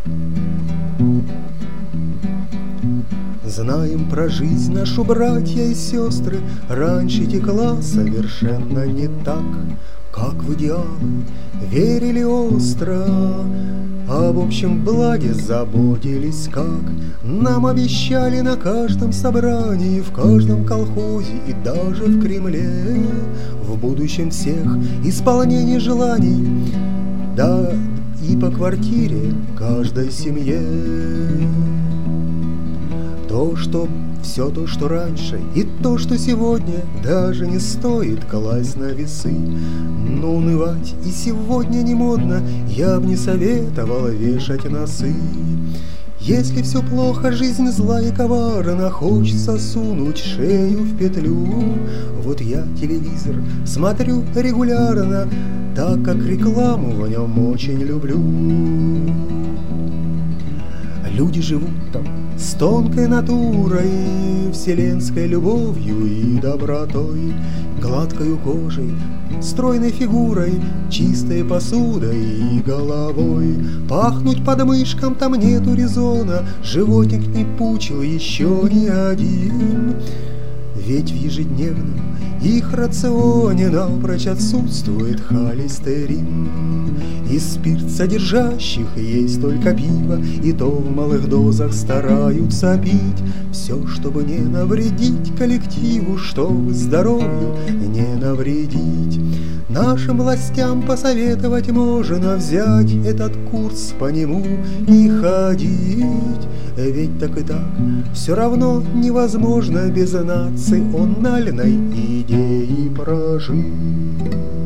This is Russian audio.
Знаем про жизнь нашу, братья и сестры, раньше текла совершенно не так, как в идеалы верили остро, а в общем благе заботились как. Нам обещали на каждом собрании, в каждом колхозе и даже в Кремле в будущем всех исполнение желаний, да и по квартире каждой семье. Все то, что раньше, и то, что сегодня, даже не стоит класть на весы. Но унывать и сегодня не модно, я б не советовал вешать носы. Если все плохо, жизнь зла и коварна, хочется сунуть шею в петлю. Вот я телевизор смотрю регулярно, так как рекламу в нем очень люблю. Люди живут там с тонкой натурой, вселенской любовью и добротой, гладкою кожей, стройной фигурой, чистой посудой и головой. Пахнуть под мышком там нету резона, животик не пучил еще ни один. Ведь в ежедневном их рационе напрочь отсутствует холестерин. И спирт содержащих есть только пиво, и то в малых дозах стараются пить. Все, чтобы не навредить коллективу, чтобы здоровью не навредить. Нашим властям посоветовать можно взять этот курс по нему и ходить. Ведь так и так все равно невозможно без национальной идеи прожить.